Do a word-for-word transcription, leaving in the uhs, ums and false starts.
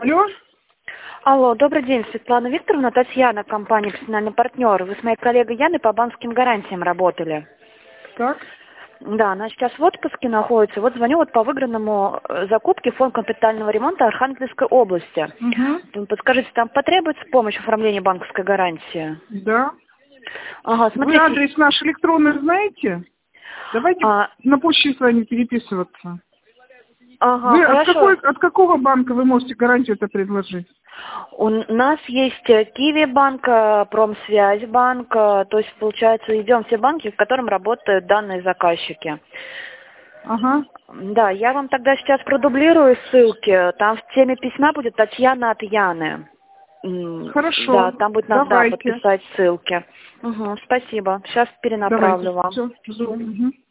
Алло? Алло, добрый день, Светлана Викторовна, Татьяна, компания «Профессиональный партнер». Вы с моей коллегой Яной по банковским гарантиям работали. Так. Да, она сейчас в отпуске находится. Вот звоню вот по выигранному э, закупке фонд капитального ремонта Архангельской области. Угу. Подскажите, там потребуется помощь в оформлении банковской гарантии? Да. Ага, Вы смотрите. адрес наш электронный знаете? Давайте А, на почте с вами переписываться. ага, Вы от, хорошо. какой, от какого банка вы можете гарантию это предложить? У нас есть э, Киви банк, э, Промсвязь банк, э, то есть, получается, идем все банки, в котором работают данные заказчики. Ага. Да, я вам тогда сейчас продублирую ссылки. Там в теме письма будет Татьяна от Яны. М, Да, Хорошо. там будет надо, да, Давайте. подписать ссылки. Угу, спасибо. Сейчас перенаправлю Давайте. вам. Все, жду. Угу.